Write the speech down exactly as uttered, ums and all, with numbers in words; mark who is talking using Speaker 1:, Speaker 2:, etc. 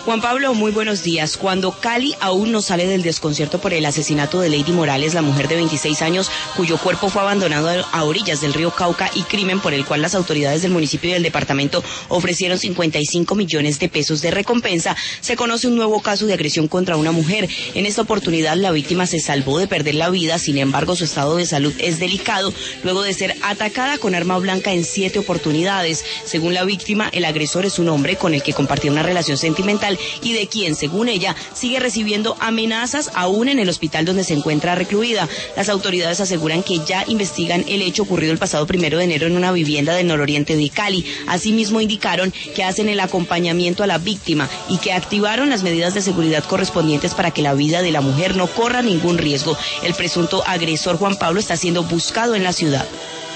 Speaker 1: Juan Pablo, muy buenos días. Cuando Cali aún no sale del desconcierto por el asesinato de Lady Morales, la mujer de veintiséis años cuyo cuerpo fue abandonado a orillas del río Cauca, y crimen por el cual las autoridades del municipio y del departamento ofrecieron cincuenta y cinco millones de pesos de recompensa, se conoce un nuevo caso de agresión contra una mujer. En esta oportunidad la víctima se salvó de perder la vida, sin embargo su estado de salud es delicado luego de ser atacada con arma blanca en siete oportunidades. Según la víctima, el agresor es un hombre con el que compartía una relación sentimental y de quien, según ella, sigue recibiendo amenazas aún en el hospital donde se encuentra recluida. Las autoridades aseguran que ya investigan el hecho ocurrido el pasado primero de enero en una vivienda del nororiente de Cali. Asimismo, indicaron que hacen el acompañamiento a la víctima y que activaron las medidas de seguridad correspondientes para que la vida de la mujer no corra ningún riesgo. El presunto agresor, Juan Pablo, está siendo buscado en la ciudad.